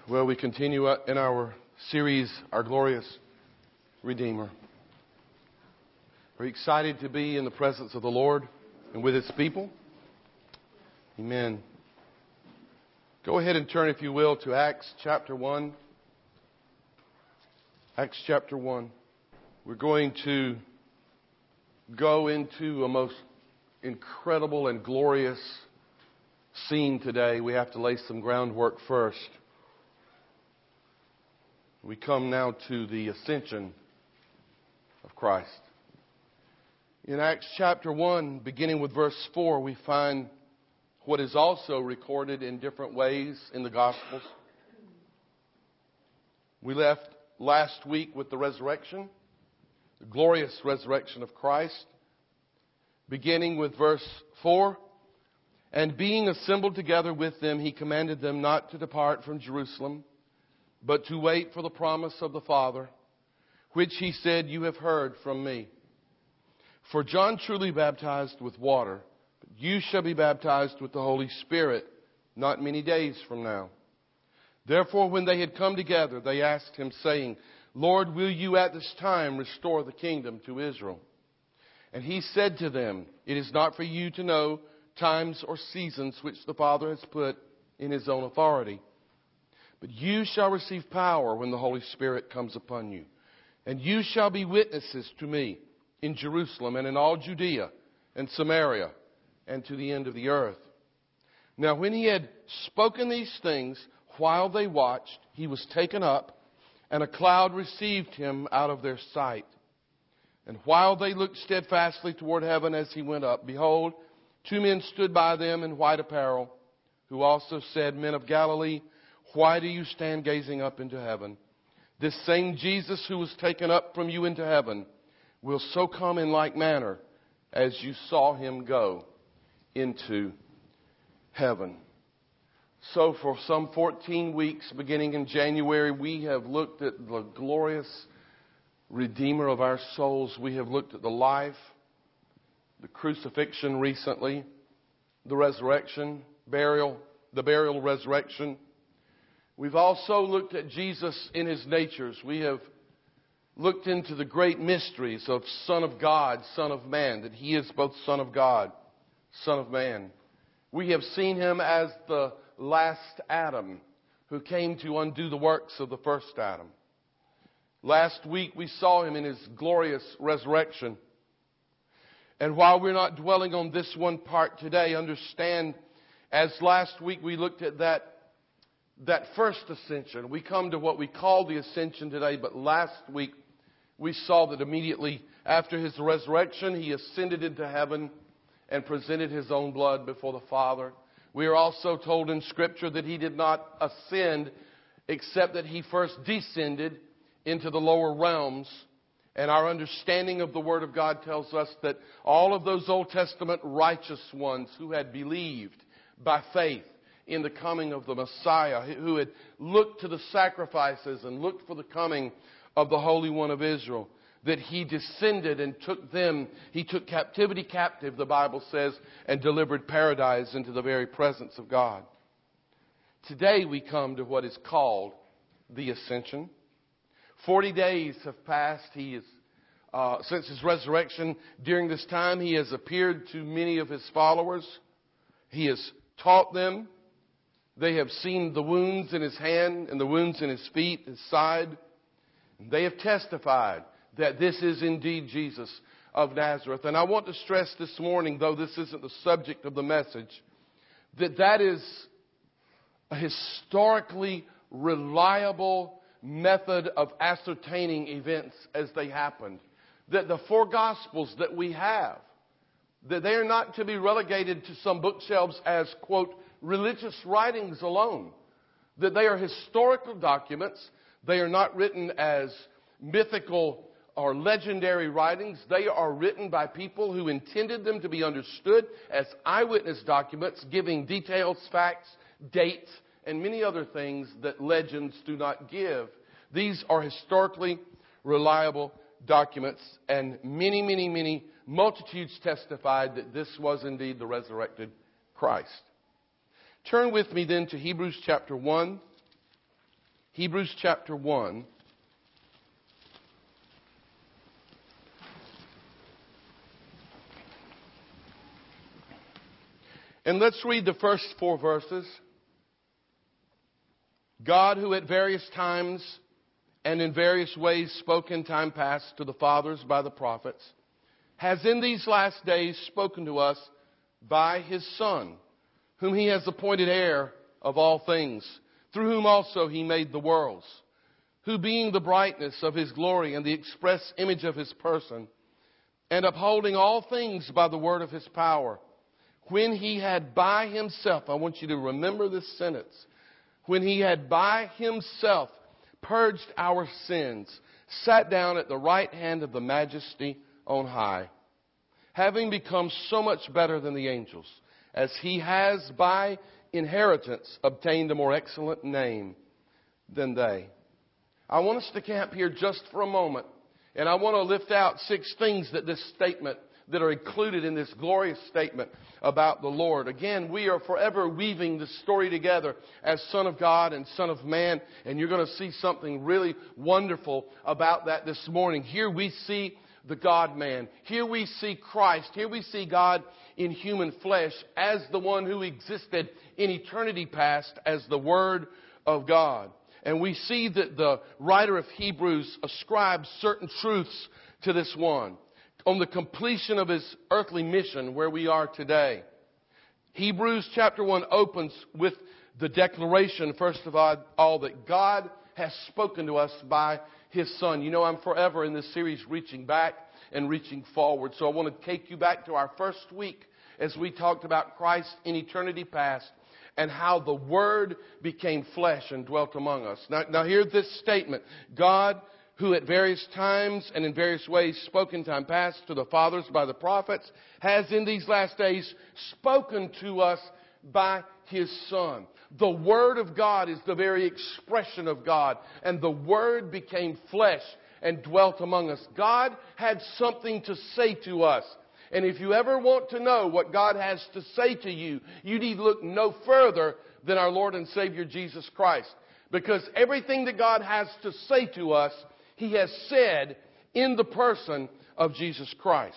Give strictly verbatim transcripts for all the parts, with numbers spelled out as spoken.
Well, we continue in our series, Our Glorious Redeemer. We're excited to be in the presence of the Lord and with His people. Amen. Go ahead and turn, if you will, to Acts chapter one. Acts chapter one. We're going to go into a most incredible and glorious scene today. We have to lay some groundwork first. We come now to the ascension of Christ. In Acts chapter one, beginning with verse four, we find what is also recorded in different ways in the Gospels. We left last week with the resurrection, the glorious resurrection of Christ, beginning with verse four. And being assembled together with them, He commanded them not to depart from Jerusalem, but to wait for the promise of the Father, which He said, You have heard from me. For John truly baptized with water, but you shall be baptized with the Holy Spirit not many days from now. Therefore, when they had come together, they asked Him, saying, Lord, will you at this time restore the kingdom to Israel? And He said to them, It is not for you to know times or seasons which the Father has put in His own authority. But you shall receive power when the Holy Spirit comes upon you. And you shall be witnesses to me in Jerusalem and in all Judea and Samaria and to the end of the earth. Now when He had spoken these things, while they watched, He was taken up, and a cloud received Him out of their sight. And while they looked steadfastly toward heaven as He went up, behold, two men stood by them in white apparel, who also said, Men of Galilee, why do you stand gazing up into heaven? This same Jesus who was taken up from you into heaven will so come in like manner as you saw Him go into heaven. So for some fourteen weeks, beginning in January, we have looked at the glorious Redeemer of our souls. We have looked at the life, the crucifixion recently, the resurrection, burial, the burial, resurrection. We've also looked at Jesus in His natures. We have looked into the great mysteries of Son of God, Son of Man, that He is both Son of God, Son of Man. We have seen Him as the last Adam who came to undo the works of the first Adam. Last week we saw Him in His glorious resurrection. And while we're not dwelling on this one part today, understand, as last week we looked at that That first ascension, we come to what we call the ascension today, but last week we saw that immediately after His resurrection, He ascended into heaven and presented His own blood before the Father. We are also told in Scripture that He did not ascend except that He first descended into the lower realms. And our understanding of the Word of God tells us that all of those Old Testament righteous ones who had believed by faith in the coming of the Messiah, who had looked to the sacrifices and looked for the coming of the Holy One of Israel, that He descended and took them, He took captivity captive, the Bible says, and delivered paradise into the very presence of God. Today we come to what is called the ascension. Forty days have passed. He is, uh, since His resurrection. During this time He has appeared to many of His followers. He has taught them. They have seen the wounds in His hand and the wounds in His feet, His side. And they have testified that this is indeed Jesus of Nazareth. And I want to stress this morning, though this isn't the subject of the message, that that is a historically reliable method of ascertaining events as they happened. That the four Gospels that we have, that they are not to be relegated to some bookshelves as, quote, religious writings alone. That they are historical documents. They are not written as mythical or legendary writings. They are written by people who intended them to be understood as eyewitness documents, giving details, facts, dates, and many other things that legends do not give. These are historically reliable documents, and many, many, many multitudes testified that this was indeed the resurrected Christ. Turn with me then to Hebrews chapter one. Hebrews chapter one. And let's read the first four verses. God, who at various times and in various ways spoke in time past to the fathers by the prophets, has in these last days spoken to us by His Son, whom He has appointed heir of all things, through whom also He made the worlds, who being the brightness of His glory and the express image of His person, and upholding all things by the word of His power, when He had by Himself, I want you to remember this sentence, when He had by Himself purged our sins, sat down at the right hand of the Majesty on high, having become so much better than the angels, as He has by inheritance obtained a more excellent name than they. I want us to camp here just for a moment, and I want to lift out six things that this statement that are included in this glorious statement about the Lord. Again, we are forever weaving this story together as Son of God and Son of Man, and you're going to see something really wonderful about that this morning. Here we see the God-man. Here we see Christ. Here we see God in human flesh as the one who existed in eternity past as the Word of God. And we see that the writer of Hebrews ascribes certain truths to this one on the completion of His earthly mission where we are today. Hebrews chapter one opens with the declaration, first of all, that God has spoken to us by His Son. You know, I'm forever in this series reaching back and reaching forward. So I want to take you back to our first week as we talked about Christ in eternity past and how the Word became flesh and dwelt among us. Now, now hear this statement. God, who at various times and in various ways spoke in time past to the fathers by the prophets, has in these last days spoken to us by His Son. The Word of God is the very expression of God, and the Word became flesh and dwelt among us. God had something to say to us. And if you ever want to know what God has to say to you, you need look no further than our Lord and Savior Jesus Christ. Because everything that God has to say to us, He has said in the person of Jesus Christ.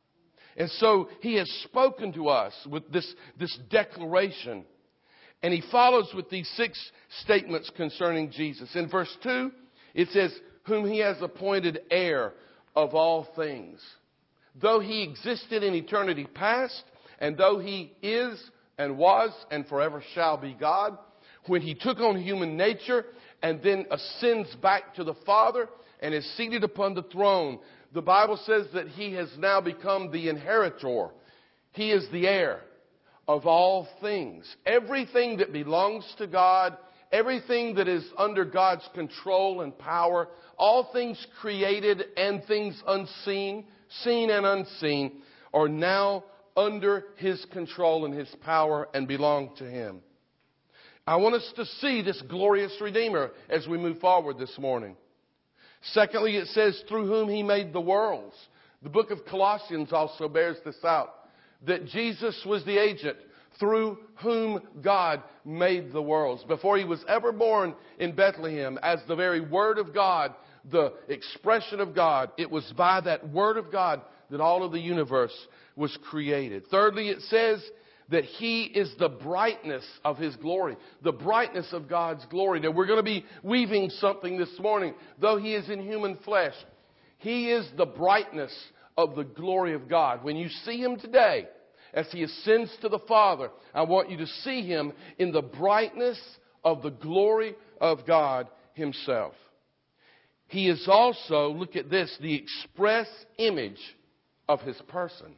And so He has spoken to us with this, this declaration. And He follows with these six statements concerning Jesus. In verse two, it says, whom He has appointed heir of all things. Though He existed in eternity past, and though He is and was and forever shall be God, when He took on human nature and then ascends back to the Father and is seated upon the throne, the Bible says that He has now become the inheritor. He is the heir of all things. Everything that belongs to God, everything that is under God's control and power, all things created and things unseen, seen and unseen, are now under His control and His power and belong to Him. I want us to see this glorious Redeemer as we move forward this morning. Secondly, it says, through whom He made the worlds. The book of Colossians also bears this out, that Jesus was the agent through whom God made the worlds. Before He was ever born in Bethlehem, as the very Word of God, the expression of God, it was by that Word of God that all of the universe was created. Thirdly, it says that He is the brightness of His glory, the brightness of God's glory. Now, we're going to be weaving something this morning. Though He is in human flesh, He is the brightness of the glory of God. When you see Him today, as He ascends to the Father, I want you to see Him in the brightness of the glory of God Himself. He is also, look at this, the express image of His person.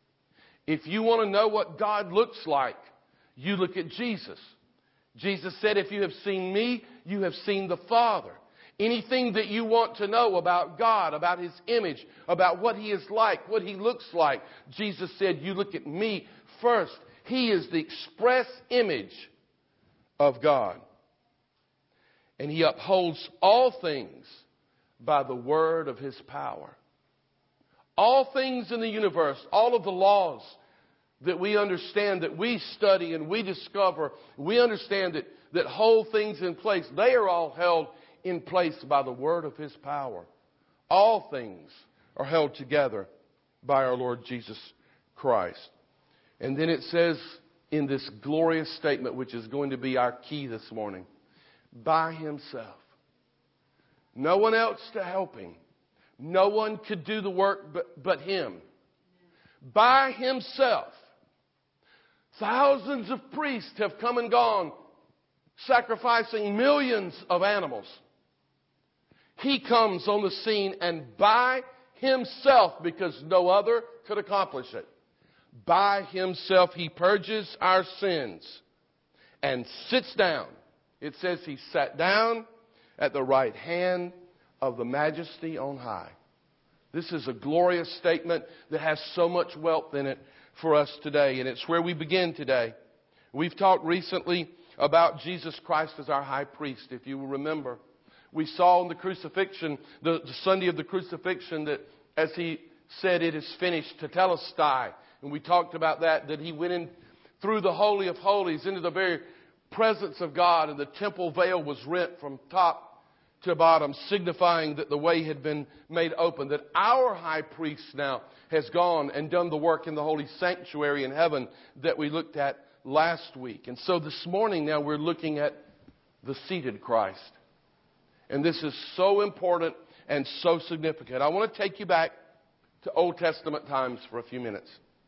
If you want to know what God looks like, you look at Jesus. Jesus said, if you have seen me, you have seen the Father. Anything that you want to know about God, about His image, about what He is like, what He looks like, Jesus said, you look at me first. He is the express image of God. And He upholds all things by the word of His power. All things in the universe, all of the laws that we understand, that we study and we discover, we understand that that hold things in place, they are all held in place by the word of His power. All things are held together by our Lord Jesus Christ. And then it says in this glorious statement, which is going to be our key this morning, by Himself. No one else to help Him. No one could do the work but, but Him. By Himself. Thousands of priests have come and gone, sacrificing millions of animals. He comes on the scene, and by Himself, because no other could accomplish it, by Himself He purges our sins and sits down. It says He sat down at the right hand of the Majesty on high. This is a glorious statement that has so much wealth in it for us today, and it's where we begin today. We've talked recently about Jesus Christ as our high priest, if you will remember. We saw in the crucifixion, the, the Sunday of the crucifixion, that as He said, "It is finished," tetelestai. And we talked about that, that He went in through the Holy of Holies into the very presence of God, and the temple veil was rent from top to bottom, signifying that the way had been made open, that our high priest now has gone and done the work in the holy sanctuary in heaven that we looked at last week. And so this morning now we're looking at the seated Christ. And this is so important and so significant. I want to take you back to Old Testament times for a few minutes.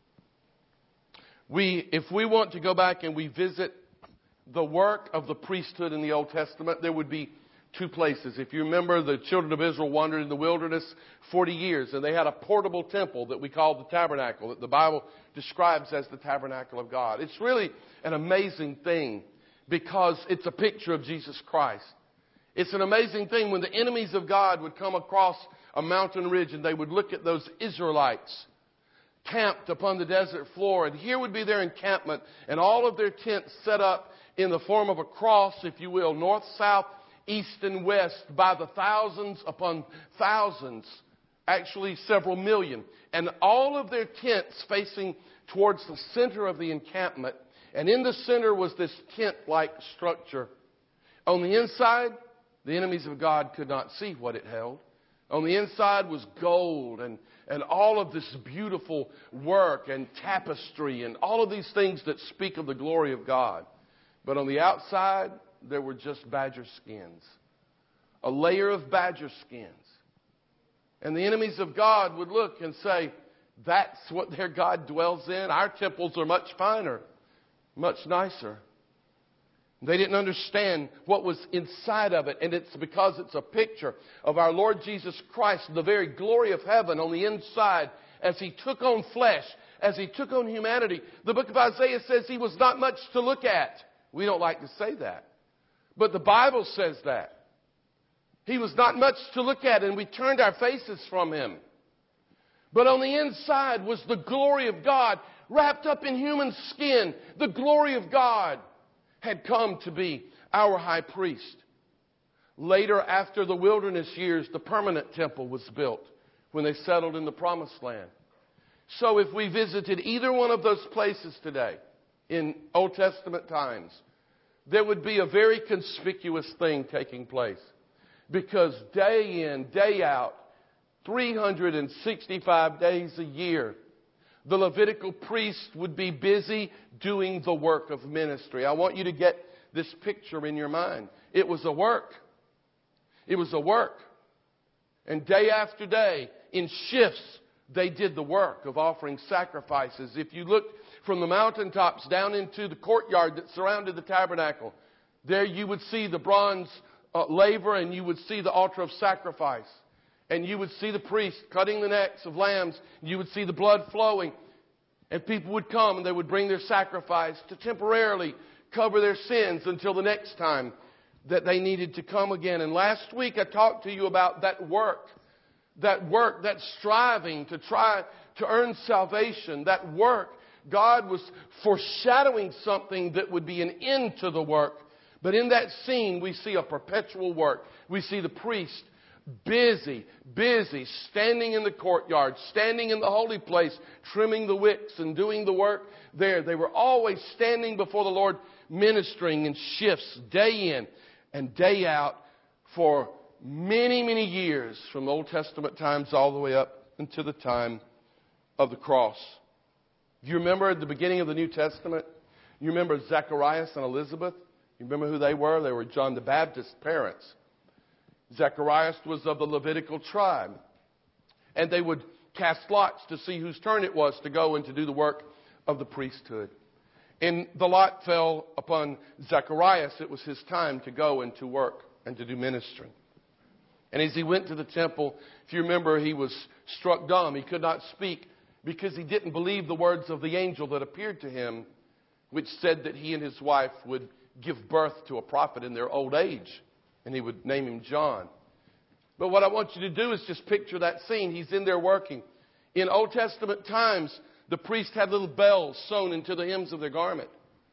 We, if we want to go back and we visit the work of the priesthood in the Old Testament, there would be two places. If you remember, the children of Israel wandered in the wilderness forty years, and they had a portable temple that we call the tabernacle, that the Bible describes as the tabernacle of God. It's really an amazing thing because it's a picture of Jesus Christ. It's an amazing thing when the enemies of God would come across a mountain ridge and they would look at those Israelites camped upon the desert floor, and here would be their encampment and all of their tents set up in the form of a cross, if you will, north, south, east and west, by the thousands upon thousands, actually several million. And all of their tents facing towards the center of the encampment. And in the center was this tent-like structure. On the inside, the enemies of God could not see what it held. On the inside was gold and, and all of this beautiful work and tapestry and all of these things that speak of the glory of God. But on the outside, there were just badger skins. A layer of badger skins. And the enemies of God would look and say, that's what their God dwells in. Our temples are much finer, much nicer. They didn't understand what was inside of it. And it's because it's a picture of our Lord Jesus Christ, the very glory of heaven on the inside, as He took on flesh, as He took on humanity. The book of Isaiah says He was not much to look at. We don't like to say that. But the Bible says that. He was not much to look at, and we turned our faces from Him. But on the inside was the glory of God wrapped up in human skin. The glory of God had come to be our high priest. Later, after the wilderness years, the permanent temple was built when they settled in the Promised Land. So if we visited either one of those places today, in Old Testament times, there would be a very conspicuous thing taking place. Because day in, day out, three hundred sixty-five days a year, the Levitical priest would be busy doing the work of ministry. I want you to get this picture in your mind. It was a work. It was a work. And day after day, in shifts, they did the work of offering sacrifices. If you look from the mountaintops down into the courtyard that surrounded the tabernacle, there you would see the bronze uh, laver, and you would see the altar of sacrifice. And you would see the priest cutting the necks of lambs. You would see the blood flowing. And people would come and they would bring their sacrifice to temporarily cover their sins until the next time that they needed to come again. And last week I talked to you about that work. That work, that striving to try to earn salvation. That work. God was foreshadowing something that would be an end to the work. But in that scene, we see a perpetual work. We see the priest busy, busy, standing in the courtyard, standing in the holy place, trimming the wicks and doing the work there. They were always standing before the Lord, ministering in shifts day in and day out for many, many years, from Old Testament times all the way up until the time of the cross. Do you remember at the beginning of the New Testament? You remember Zacharias and Elizabeth? You remember who they were? They were John the Baptist's parents. Zacharias was of the Levitical tribe. And they would cast lots to see whose turn it was to go and to do the work of the priesthood. And the lot fell upon Zacharias. It was his time to go and to work and to do ministry. And as he went to the temple, if you remember, he was struck dumb. He could not speak because he didn't believe the words of the angel that appeared to him, which said that he and his wife would give birth to a prophet in their old age. And he would name him John. But what I want you to do is just picture that scene. He's in there working. In Old Testament times, the priest had little bells sewn into the hems of their garment,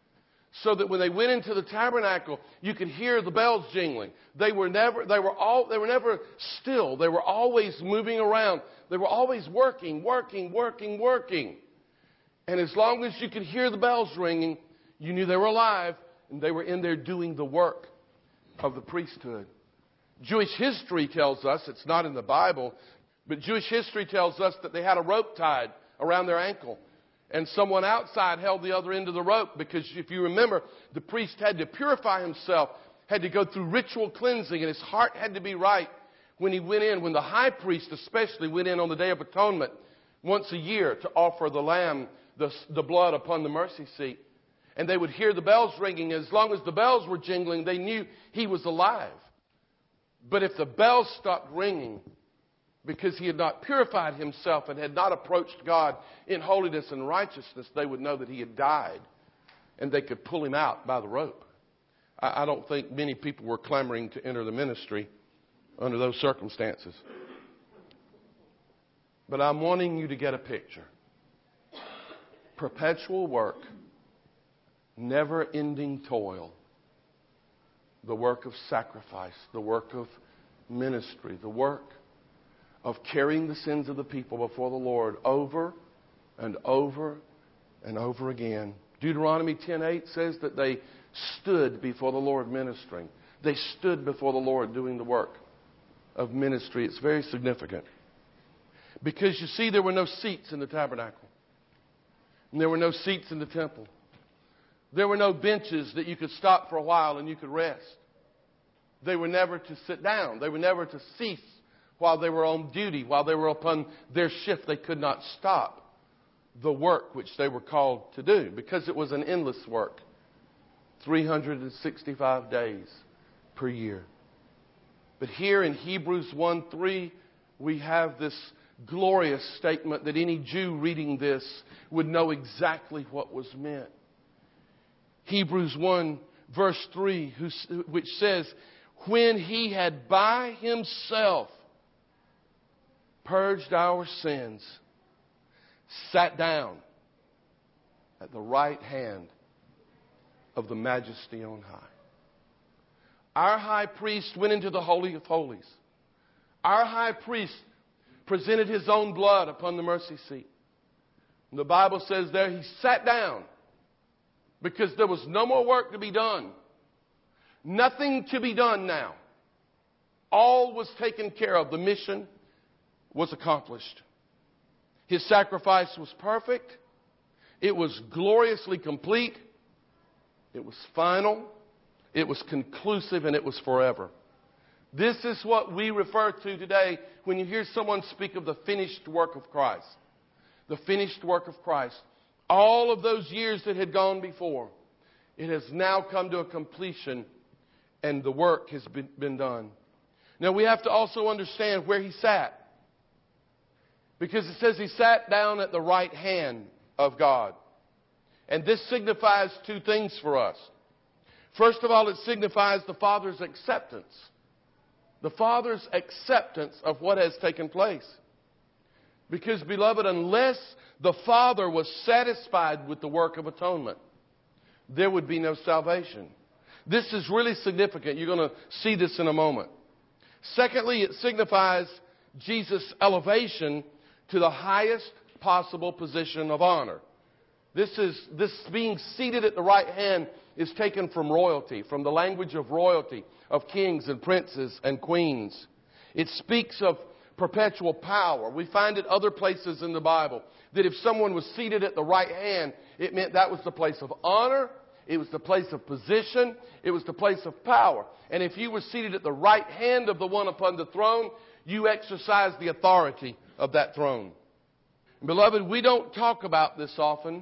so that when they went into the tabernacle, you could hear the bells jingling. They were never, they were all, they were never still. They were always moving around. They were always working, working, working, working. And as long as you could hear the bells ringing, you knew they were alive, and they were in there doing the work of the priesthood. Jewish history tells us, it's not in the Bible, but Jewish history tells us that they had a rope tied around their ankle. And someone outside held the other end of the rope, because if you remember, the priest had to purify himself, had to go through ritual cleansing, and his heart had to be right when he went in, when the high priest especially went in on the Day of Atonement once a year to offer the lamb, the, the blood upon the mercy seat. And they would hear the bells ringing. As long as the bells were jingling, they knew he was alive. But if the bells stopped ringing, because he had not purified himself and had not approached God in holiness and righteousness, they would know that he had died, and they could pull him out by the rope. I, I don't think many people were clamoring to enter the ministry under those circumstances. But I'm wanting you to get a picture. Perpetual work, never-ending toil, the work of sacrifice, the work of ministry, the work of carrying the sins of the people before the Lord over and over and over again. Deuteronomy ten eight says that they stood before the Lord ministering. They stood before the Lord doing the work of ministry. It's very significant. Because you see, there were no seats in the tabernacle. And there were no seats in the temple. There were no benches that you could stop for a while and you could rest. They were never to sit down. They were never to cease while they were on duty, while they were upon their shift. They could not stop the work which they were called to do, because it was an endless work. three hundred sixty-five days per year. But here in Hebrews one three, we have this glorious statement that any Jew reading this would know exactly what was meant. Hebrews one verse three, which says, when he had by himself purged our sins, sat down at the right hand of the Majesty on high. Our high priest went into the Holy of Holies. Our high priest presented his own blood upon the mercy seat. And the Bible says there he sat down because there was no more work to be done. Nothing to be done now. All was taken care of. The mission was accomplished. His sacrifice was perfect. It was gloriously complete. It was final. It was conclusive, and it was forever. This is what we refer to today when you hear someone speak of the finished work of Christ. The finished work of Christ. All of those years that had gone before, it has now come to a completion, and the work has been, been done. Now we have to also understand where he sat. Because it says he sat down at the right hand of God. And this signifies two things for us. First of all, it signifies the Father's acceptance. The Father's acceptance of what has taken place. Because, beloved, unless the Father was satisfied with the work of atonement, there would be no salvation. This is really significant. You're going to see this in a moment. Secondly, it signifies Jesus' elevation to the highest possible position of honor. This is this being seated at the right hand is taken from royalty, from the language of royalty, of kings and princes and queens. It speaks of perpetual power. We find it other places in the Bible that if someone was seated at the right hand, it meant that was the place of honor, it was the place of position, it was the place of power. And if you were seated at the right hand of the one upon the throne, you exercised the authority of that throne. Beloved, we don't talk about this often.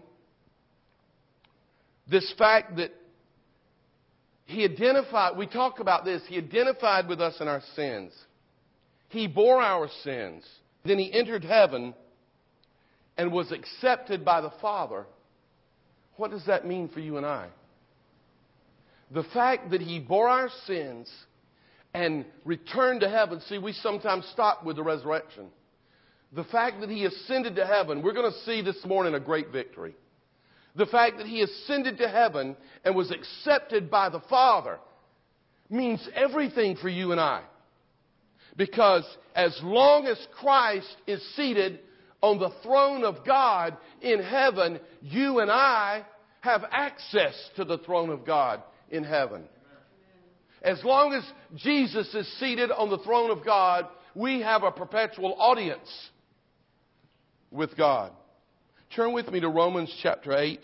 This fact that He identified, we talk about this, He identified with us in our sins. He bore our sins. Then He entered heaven and was accepted by the Father. What does that mean for you and I? The fact that He bore our sins and returned to heaven. See, we sometimes stop with the resurrection. The fact that He ascended to heaven, we're going to see this morning a great victory. The fact that He ascended to heaven and was accepted by the Father means everything for you and I. Because as long as Christ is seated on the throne of God in heaven, you and I have access to the throne of God in heaven. As long as Jesus is seated on the throne of God, we have a perpetual audience with God. Turn with me to Romans chapter eight.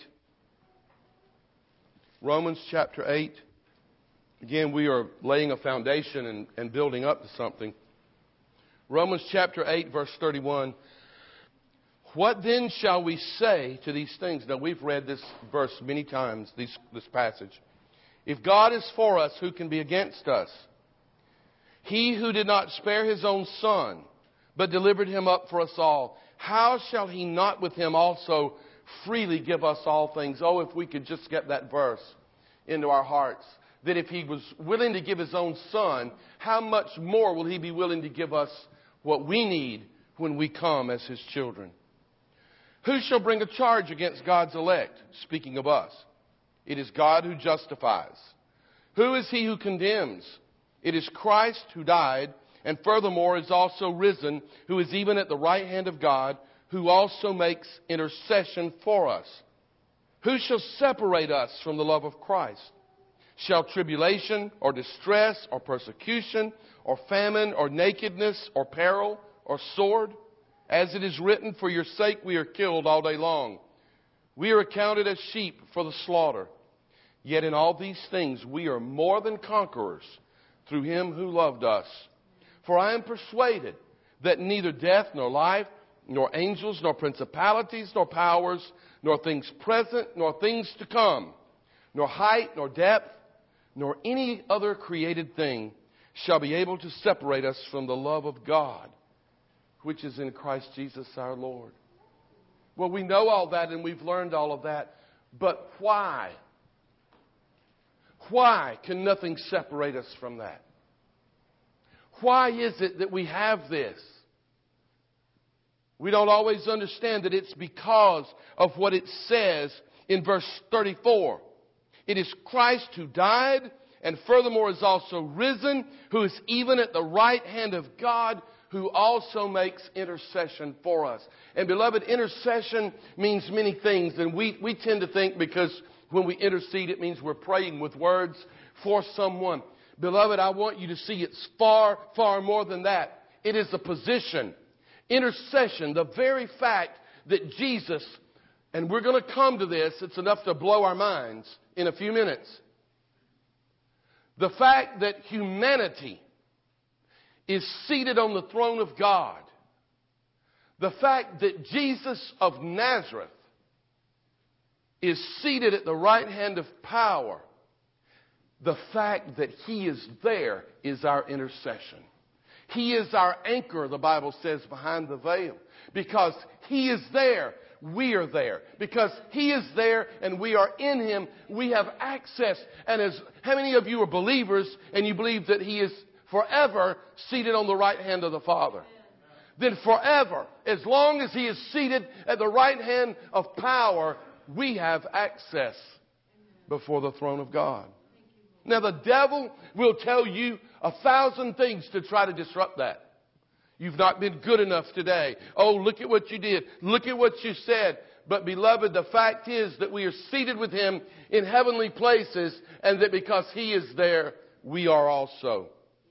Romans chapter eight. Again, we are laying a foundation and, and building up to something. Romans chapter eight, verse thirty-one. What then shall we say to these things? Now, we've read this verse many times, these, this passage. If God is for us, who can be against us? He who did not spare His own Son, but delivered Him up for us all, how shall He not with Him also freely give us all things? Oh, if we could just get that verse into our hearts. That if He was willing to give His own Son, how much more will He be willing to give us what we need when we come as His children? Who shall bring a charge against God's elect? Speaking of us. It is God who justifies. Who is he who condemns? It is Christ who died, and furthermore is also risen, who is even at the right hand of God, who also makes intercession for us. Who shall separate us from the love of Christ? Shall tribulation, or distress, or persecution, or famine, or nakedness, or peril, or sword? As it is written, for your sake we are killed all day long. We are accounted as sheep for the slaughter. Yet in all these things we are more than conquerors through Him who loved us. For I am persuaded that neither death nor life, nor angels, nor principalities, nor powers, nor things present, nor things to come, nor height, nor depth, nor any other created thing shall be able to separate us from the love of God, which is in Christ Jesus our Lord. Well, we know all that and we've learned all of that. But why? Why can nothing separate us from that? Why is it that we have this? We don't always understand that it's because of what it says in verse thirty-four. It is Christ who died and furthermore is also risen, who is even at the right hand of God, who also makes intercession for us. And beloved, intercession means many things. And we, we tend to think because when we intercede, it means we're praying with words for someone. Beloved, I want you to see it's far, far more than that. It is a position. Intercession, the very fact that Jesus, and we're going to come to this, it's enough to blow our minds in a few minutes. The fact that humanity is seated on the throne of God. The fact that Jesus of Nazareth is seated at the right hand of power. The fact that He is there is our intercession. He is our anchor, the Bible says, behind the veil. Because He is there, we are there. Because He is there and we are in Him, we have access. And as how many of you are believers and you believe that He is forever seated on the right hand of the Father? Then forever, as long as He is seated at the right hand of power, we have access before the throne of God. Now the devil will tell you a thousand things to try to disrupt that. You've not been good enough today. Oh, look at what you did. Look at what you said. But beloved, the fact is that we are seated with Him in heavenly places, and that because He is there, we are also.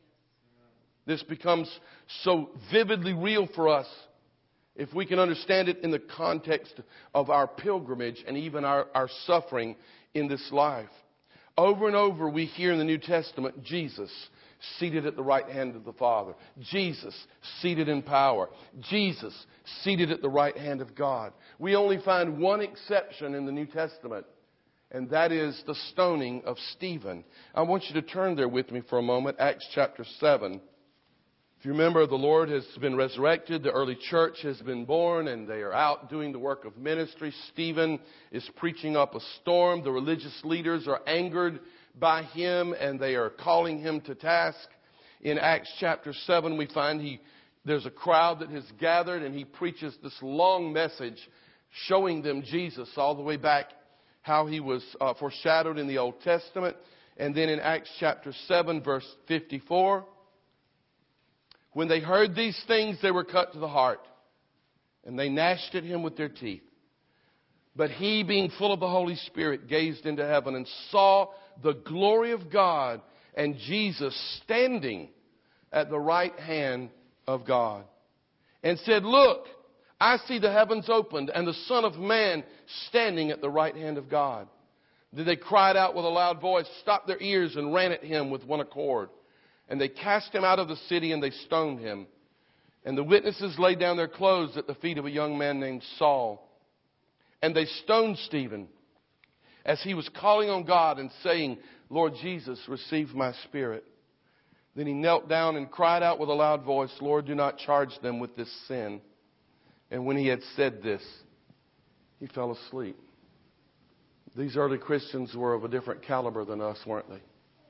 This becomes so vividly real for us if we can understand it in the context of our pilgrimage and even our, our suffering in this life. Over and over we hear in the New Testament, Jesus seated at the right hand of the Father. Jesus seated in power. Jesus seated at the right hand of God. We only find one exception in the New Testament, and that is the stoning of Stephen. I want you to turn there with me for a moment, Acts chapter seven. If you remember, the Lord has been resurrected, the early church has been born, and they are out doing the work of ministry. Stephen is preaching up a storm. The religious leaders are angered by him, and they are calling him to task. In Acts chapter seven, we find he there's a crowd that has gathered, and he preaches this long message showing them Jesus all the way back, how he was uh, foreshadowed in the Old Testament. And then in Acts chapter seven, verse fifty-four, when they heard these things, they were cut to the heart, and they gnashed at him with their teeth. But he, being full of the Holy Spirit, gazed into heaven and saw the glory of God and Jesus standing at the right hand of God, and said, "Look, I see the heavens opened and the Son of Man standing at the right hand of God." Then they cried out with a loud voice, stopped their ears, and ran at him with one accord. And they cast him out of the city, and they stoned him. And the witnesses laid down their clothes at the feet of a young man named Saul. And they stoned Stephen as he was calling on God and saying, "Lord Jesus, receive my spirit." Then he knelt down and cried out with a loud voice, "Lord, do not charge them with this sin." And when he had said this, he fell asleep. These early Christians were of a different caliber than us, weren't they?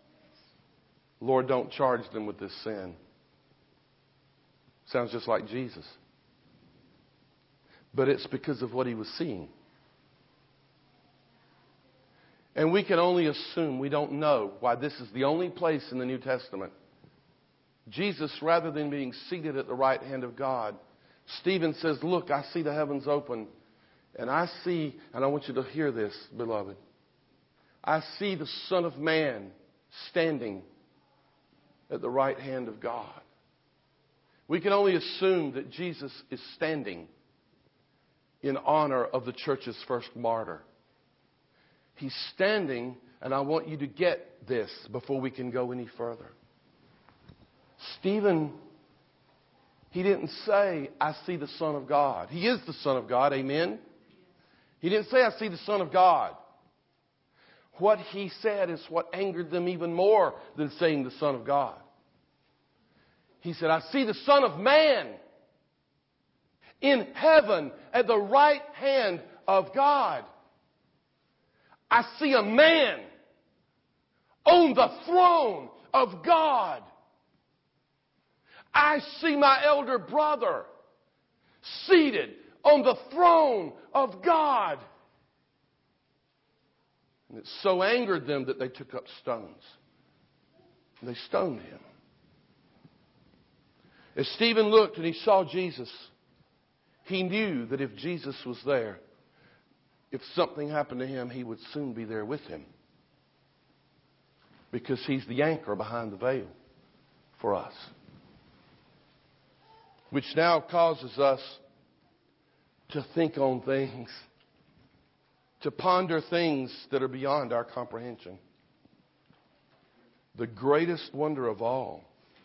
Lord, don't charge them with this sin. Sounds just like Jesus. But it's because of what he was seeing. And we can only assume, we don't know why this is the only place in the New Testament. Jesus, rather than being seated at the right hand of God, Stephen says, "Look, I see the heavens open, and I see," and I want you to hear this, beloved, "I see the Son of Man standing at the right hand of God." We can only assume that Jesus is standing in honor of the church's first martyr. He's standing, and I want you to get this before we can go any further. Stephen, he didn't say, "I see the Son of God." He is the Son of God, amen? He didn't say, "I see the Son of God." What he said is what angered them even more than saying the Son of God. He said, "I see the Son of Man in heaven at the right hand of God." I see a man on the throne of God. I see my elder brother seated on the throne of God. And it so angered them that they took up stones. And they stoned him. As Stephen looked and he saw Jesus, he knew that if Jesus was there, if something happened to him, he would soon be there with him. Because he's the anchor behind the veil for us. Which now causes us to think on things, to ponder things that are beyond our comprehension. The greatest wonder of all.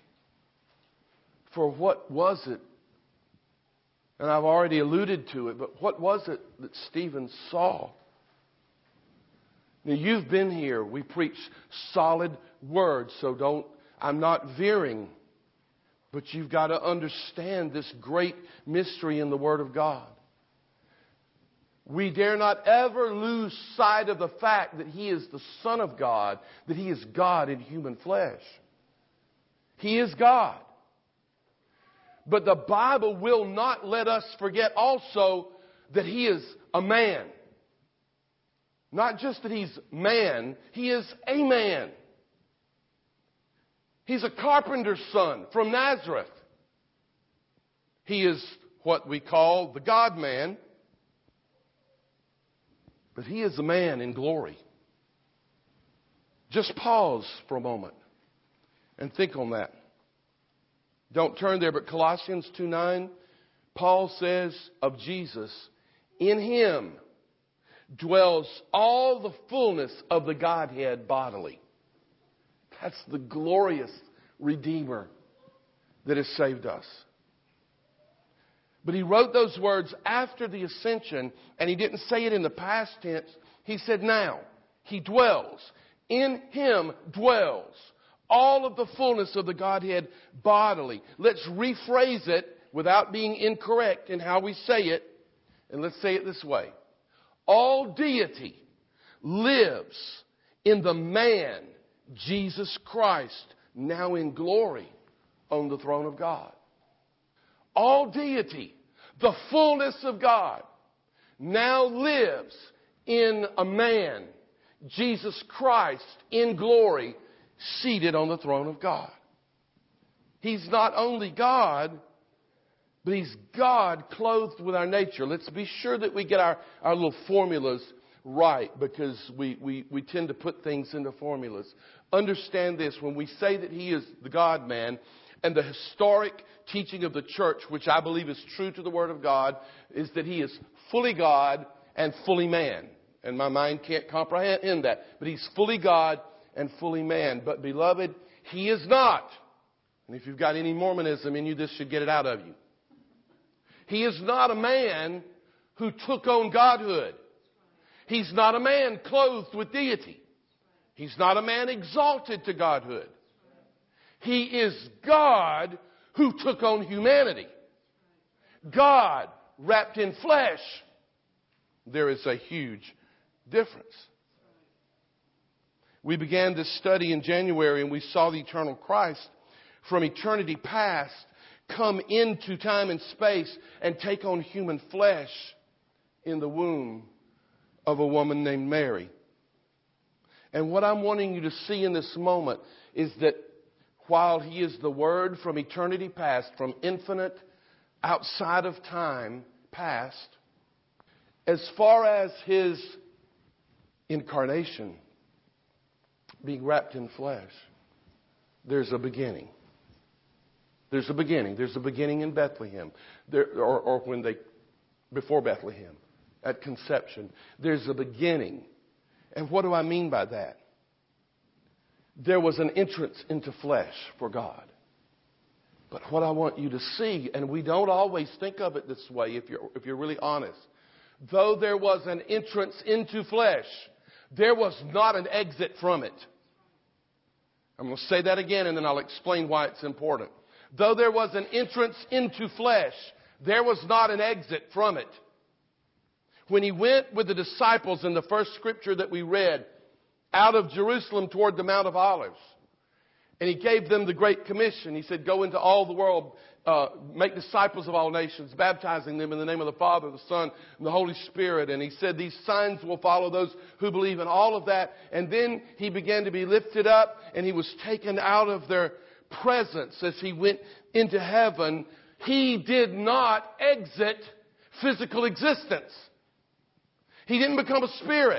For what was it? And I've already alluded to it, but what was it that Stephen saw? Now, you've been here. We preach solid words, so don't, I'm not veering. But you've got to understand this great mystery in the Word of God. We dare not ever lose sight of the fact that He is the Son of God, that He is God in human flesh. He is God. But the Bible will not let us forget also that He is a man. Not just that He's man, He is a man. He's a carpenter's son from Nazareth. He is what we call the God-man. But he is a man in glory. Just pause for a moment and think on that. Don't turn there, but Colossians two nine, Paul says of Jesus, in him dwells all the fullness of the Godhead bodily. That's the glorious Redeemer that has saved us. But he wrote those words after the ascension, and he didn't say it in the past tense. He said now. He dwells. In him dwells all of the fullness of the Godhead bodily. Let's rephrase it without being incorrect in how we say it. And let's say it this way. All deity lives in the man, Jesus Christ, now in glory on the throne of God. All deity, the fullness of God, now lives in a man, Jesus Christ, in glory, seated on the throne of God. He's not only God, but he's God clothed with our nature. Let's be sure that we get our, our little formulas right, because we, we, we tend to put things into formulas. Understand this, when we say that he is the God-man, and the historic teaching of the church, which I believe is true to the Word of God, is that he is fully God and fully man. And my mind can't comprehend that. But he's fully God and fully man. But beloved, he is not. And if you've got any Mormonism in you, this should get it out of you. He is not a man who took on godhood. He's not a man clothed with deity. He's not a man exalted to godhood. He is God who took on humanity. God wrapped in flesh. There is a huge difference. We began this study in January, and we saw the eternal Christ from eternity past come into time and space and take on human flesh in the womb of a woman named Mary. And what I'm wanting you to see in this moment is that while he is the Word from eternity past, from infinite, outside of time past, as far as his incarnation, being wrapped in flesh, there's a beginning. There's a beginning. There's a beginning in Bethlehem, there, or, or when they, before Bethlehem, at conception. There's a beginning. And what do I mean by that? There was an entrance into flesh for God. But what I want you to see, and we don't always think of it this way if you're, if you're really honest. Though there was an entrance into flesh, there was not an exit from it. I'm going to say that again, and then I'll explain why it's important. Though there was an entrance into flesh, there was not an exit from it. When he went with the disciples in the first scripture that we read, out of Jerusalem toward the Mount of Olives, and he gave them the Great Commission. He said, go into all the world, uh, make disciples of all nations, baptizing them in the name of the Father, the Son, and the Holy Spirit. And he said, these signs will follow those who believe, in all of that. And then he began to be lifted up, and he was taken out of their presence as he went into heaven. He did not exit physical existence. He didn't become a spirit.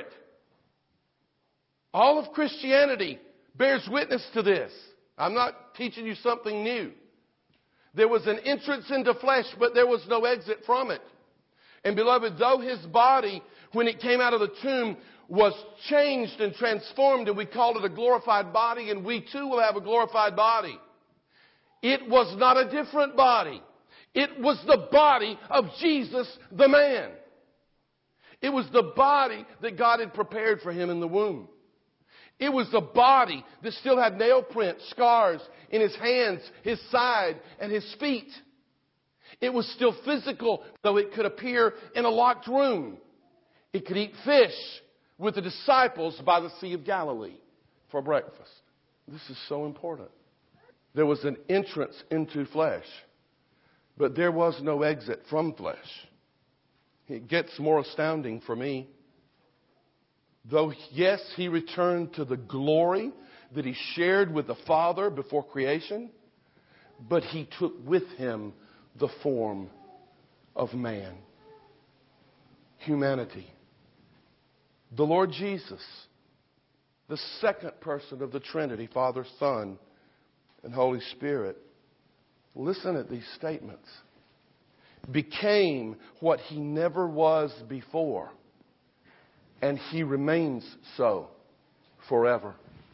All of Christianity bears witness to this. I'm not teaching you something new. There was an entrance into flesh, but there was no exit from it. And beloved, though his body, when it came out of the tomb, was changed and transformed, and we called it a glorified body, and we too will have a glorified body, it was not a different body. It was the body of Jesus, the man. It was the body that God had prepared for him in the womb. It was the body that still had nail prints, scars in his hands, his side, and his feet. It was still physical, though it could appear in a locked room. It could eat fish with the disciples by the Sea of Galilee for breakfast. This is so important. There was an entrance into flesh, but there was no exit from flesh. It gets more astounding for me. Though, yes, he returned to the glory that he shared with the Father before creation, but he took with him the form of man. Humanity. The Lord Jesus, the second person of the Trinity, Father, Son, and Holy Spirit, listen at these statements, became what he never was before, and he remains so forever.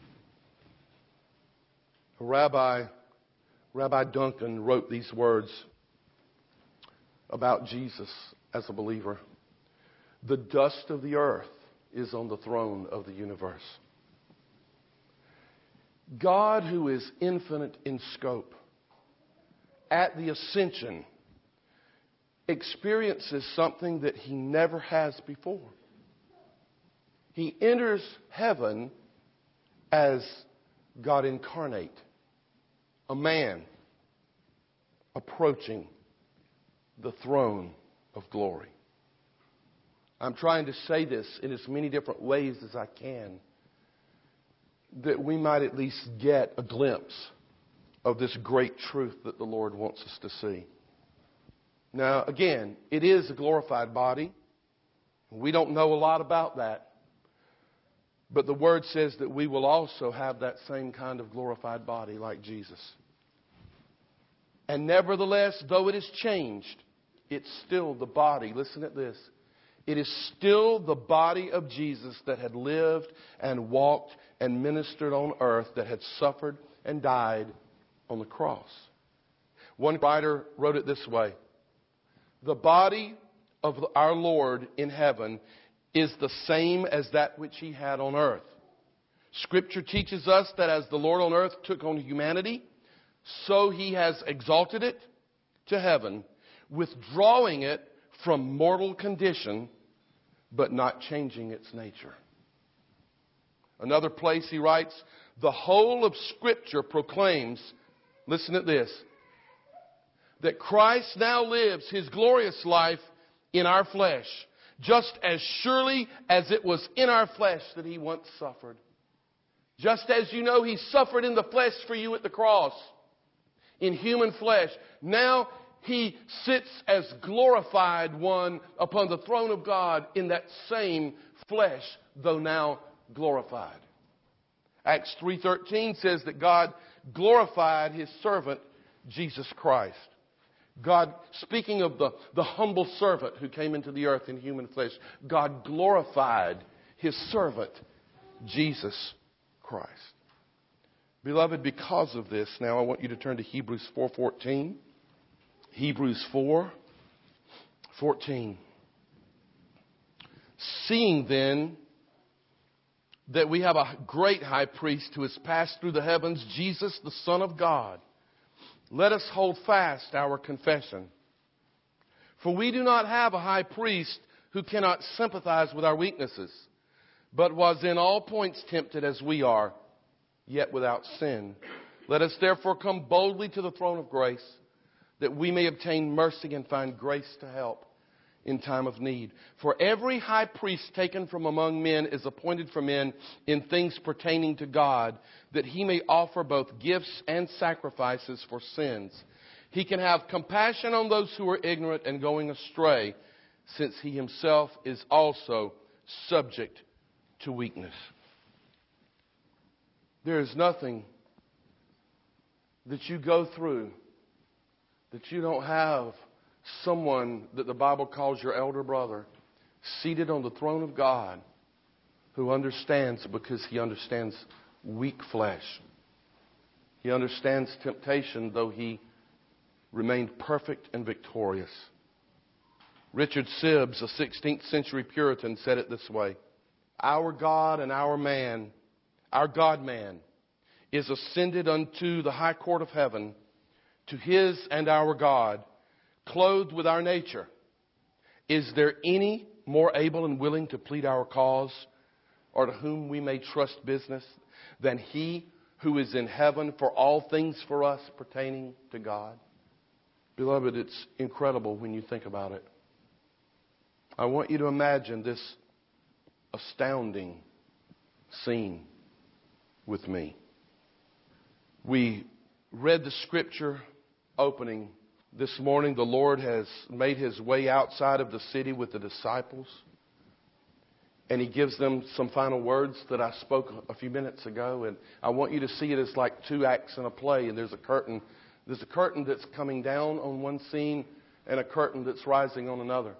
Rabbi, Rabbi Duncan wrote these words about Jesus as a believer. The dust of the earth is on the throne of the universe. God, who is infinite in scope, at the ascension, experiences something that he never has before. He enters heaven as God incarnate, a man approaching the throne of glory. I'm trying to say this in as many different ways as I can, that we might at least get a glimpse of this great truth that the Lord wants us to see. Now, again, it is a glorified body. We don't know a lot about that. But the Word says that we will also have that same kind of glorified body like Jesus. And nevertheless, though it is changed, it's still the body. Listen at this. It is still the body of Jesus that had lived and walked and ministered on earth, that had suffered and died on the cross. One writer wrote it this way: the body of our Lord in heaven is the same as that which he had on earth. Scripture teaches us that as the Lord on earth took on humanity, so he has exalted it to heaven, withdrawing it from mortal condition, but not changing its nature. Another place he writes, the whole of Scripture proclaims, listen at this, that Christ now lives his glorious life in our flesh, just as surely as it was in our flesh that he once suffered. Just as you know he suffered in the flesh for you at the cross, in human flesh, now he sits as glorified one upon the throne of God in that same flesh, though now glorified. Acts three thirteen says that God glorified his servant, Jesus Christ. God, speaking of the, the humble servant who came into the earth in human flesh, God glorified his servant, Jesus Christ. Beloved, because of this, now I want you to turn to Hebrews four fourteen. Hebrews four fourteen. Seeing then that we have a great high priest who has passed through the heavens, Jesus, the Son of God, let us hold fast our confession. For we do not have a high priest who cannot sympathize with our weaknesses, but was in all points tempted as we are, yet without sin. Let us therefore come boldly to the throne of grace, that we may obtain mercy and find grace to help in time of need. For every high priest taken from among men is appointed for men in things pertaining to God, that he may offer both gifts and sacrifices for sins. He can have compassion on those who are ignorant and going astray, since he himself is also subject to weakness. There is nothing that you go through that you don't have someone that the Bible calls your elder brother seated on the throne of God who understands, because he understands weak flesh. He understands temptation, though he remained perfect and victorious. Richard Sibbes, a sixteenth century Puritan, said it this way: our God and our man, our God-man, is ascended unto the high court of heaven, to his and our God, clothed with our nature. Is there any more able and willing to plead our cause, or to whom we may trust business, than he who is in heaven for all things for us pertaining to God? Beloved, it's incredible when you think about it. I want you to imagine this astounding scene with me. We read the scripture opening this morning. The Lord has made his way outside of the city with the disciples. And he gives them some final words that I spoke a few minutes ago. And I want you to see it as like two acts in a play. And there's a curtain. There's a curtain that's coming down on one scene and a curtain that's rising on another.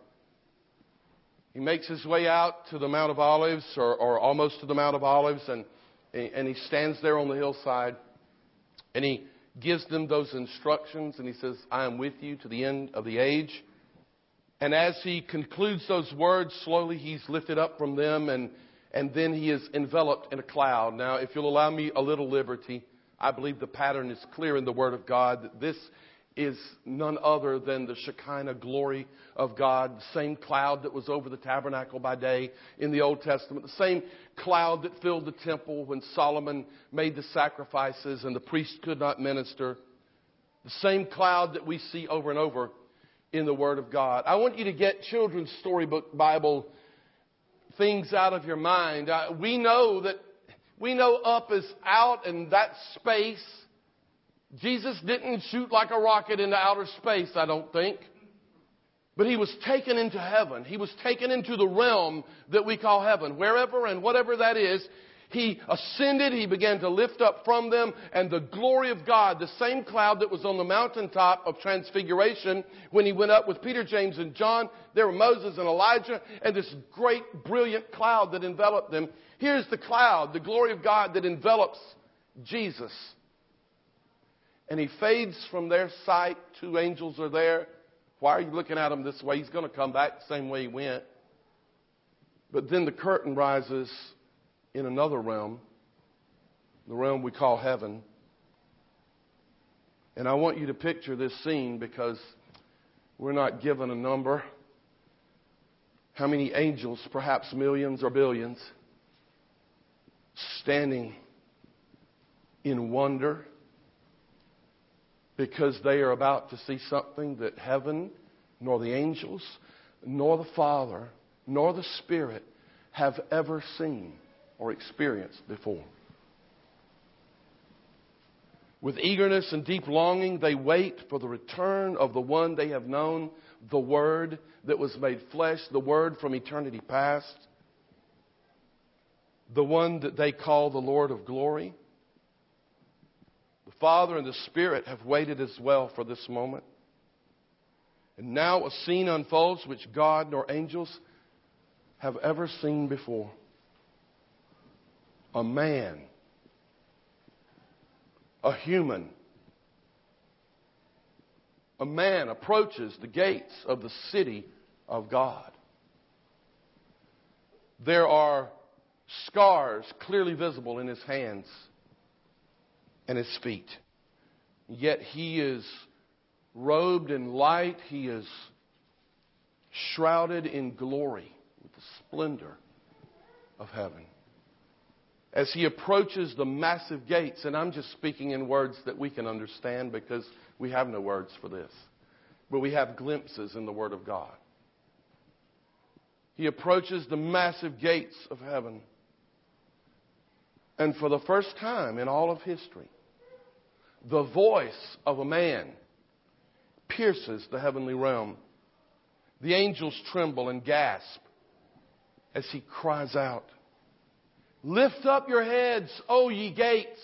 He makes his way out to the Mount of Olives, or, or almost to the Mount of Olives, and, and he stands there on the hillside. And he gives them those instructions. And he says, I am with you to the end of the age. And as he concludes those words, slowly he's lifted up from them, and, and then he is enveloped in a cloud. Now, if you'll allow me a little liberty, I believe the pattern is clear in the Word of God that this is none other than the Shekinah glory of God, the same cloud that was over the tabernacle by day in the Old Testament, the same cloud that filled the temple when Solomon made the sacrifices and the priest could not minister, the same cloud that we see over and over in the Word of God. I want you to get children's storybook Bible things out of your mind. Uh, we know that we know up is out, and that space. Jesus didn't shoot like a rocket into outer space, I don't think. But he was taken into heaven. He was taken into the realm that we call heaven. Wherever and whatever that is, he ascended, he began to lift up from them, and the glory of God, the same cloud that was on the mountaintop of Transfiguration when he went up with Peter, James, and John, there were Moses and Elijah, and this great, brilliant cloud that enveloped them. Here's the cloud, the glory of God that envelops Jesus. And he fades from their sight. Two angels are there. Why are you looking at him this way? He's going to come back the same way he went. But then the curtain rises in another realm, the realm we call heaven. And I want you to picture this scene because we're not given a number. How many angels, perhaps millions or billions, standing in wonder because they are about to see something that heaven, nor the angels, nor the Father, nor the Spirit have ever seen or experienced before. With eagerness and deep longing, they wait for the return of the one they have known, the Word that was made flesh, the Word from eternity past, the one that they call the Lord of glory. The Father and the Spirit have waited as well for this moment. And now a scene unfolds which God nor angels have ever seen before. A man, a human, a man approaches the gates of the city of God. There are scars clearly visible in his hands and his feet. Yet he is robed in light. He is shrouded in glory with the splendor of heaven. As he approaches the massive gates, and I'm just speaking in words that we can understand because we have no words for this, but we have glimpses in the Word of God. He approaches the massive gates of heaven. And for the first time in all of history, the voice of a man pierces the heavenly realm. The angels tremble and gasp as he cries out, "Lift up your heads, O ye gates.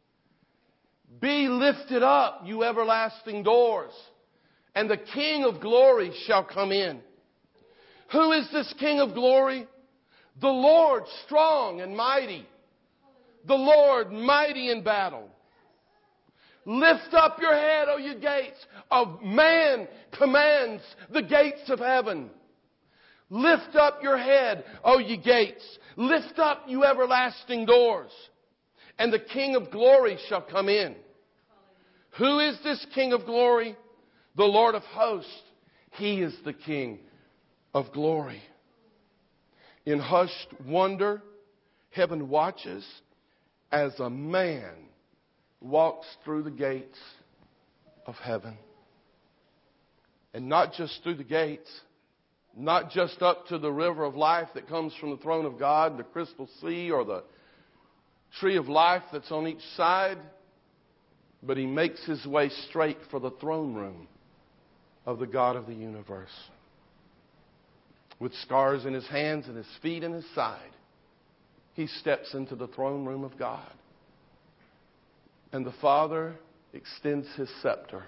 Be lifted up, you everlasting doors, and the King of glory shall come in." Who is this King of glory? The Lord strong and mighty. The Lord mighty in battle. Lift up your head, O you gates. A man commands the gates of heaven. Lift up your head, O ye gates. Lift up, you everlasting doors, and the King of glory shall come in. Who is this King of glory? The Lord of hosts. He is the King of glory. In hushed wonder, heaven watches as a man walks through the gates of heaven. And not just through the gates, not just up to the river of life that comes from the throne of God, the crystal sea, or the tree of life that's on each side, but he makes his way straight for the throne room of the God of the universe. with scars in his hands and his feet and his side, he steps into the throne room of God. And the Father extends his scepter,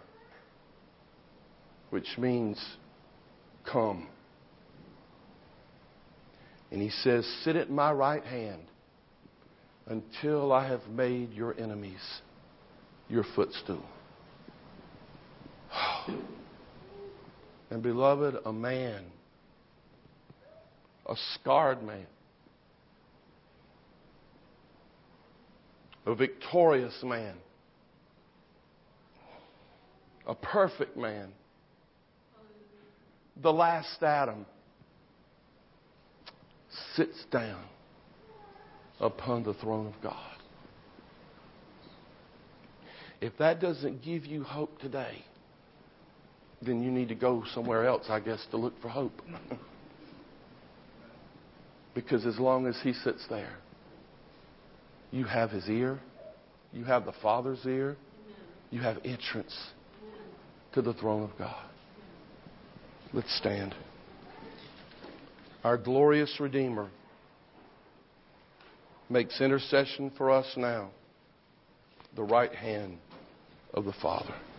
which means come. And he says, sit at my right hand until I have made your enemies your footstool. And beloved, a man, a scarred man, a victorious man, a perfect man, the last Adam, sits down upon the throne of God. If that doesn't give you hope today, then you need to go somewhere else, I guess, to look for hope. Because as long as he sits there, you have his ear, you have the Father's ear, you have entrance to the throne of God. Let's stand. Our glorious Redeemer makes intercession for us now, the right hand of the Father.